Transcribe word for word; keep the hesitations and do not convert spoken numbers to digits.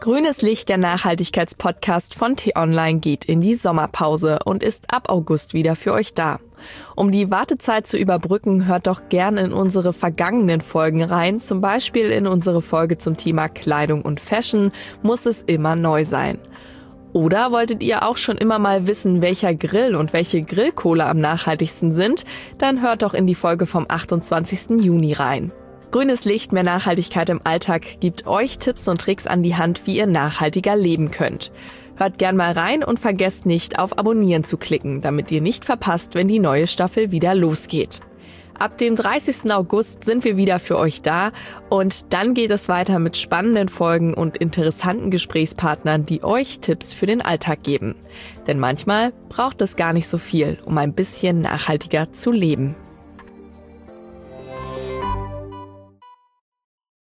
Grünes Licht, der Nachhaltigkeitspodcast von T-Online, geht in die Sommerpause und ist ab August wieder für euch da. Um die Wartezeit zu überbrücken, hört doch gern in unsere vergangenen Folgen rein, zum Beispiel in unsere Folge zum Thema Kleidung und Fashion, muss es immer neu sein. Oder wolltet ihr auch schon immer mal wissen, welcher Grill und welche Grillkohle am nachhaltigsten sind? Dann hört doch in die Folge vom achtundzwanzigsten Juni rein. Grünes Licht, mehr Nachhaltigkeit im Alltag gibt euch Tipps und Tricks an die Hand, wie ihr nachhaltiger leben könnt. Hört gern mal rein und vergesst nicht, auf Abonnieren zu klicken, damit ihr nicht verpasst, wenn die neue Staffel wieder losgeht. Ab dem dreißigsten August sind wir wieder für euch da und dann geht es weiter mit spannenden Folgen und interessanten Gesprächspartnern, die euch Tipps für den Alltag geben. Denn manchmal braucht es gar nicht so viel, um ein bisschen nachhaltiger zu leben.